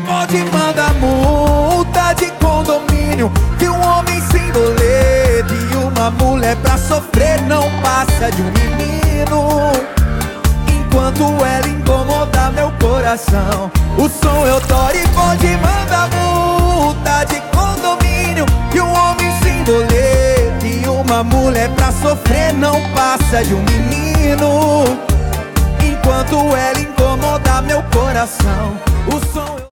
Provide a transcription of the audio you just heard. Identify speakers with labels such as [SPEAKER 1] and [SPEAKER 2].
[SPEAKER 1] pode mandar multa de condomínio, que um homem sem boleto e uma mulher pra sofrer não passa de um menino. Enquanto ela incomoda meu coração, o som eu toro. E pode mandar multa de condomínio, que um homem sem boleto e uma mulher pra sofrer não passa de um menino. Enquanto ela incomoda meu coração, o som eu...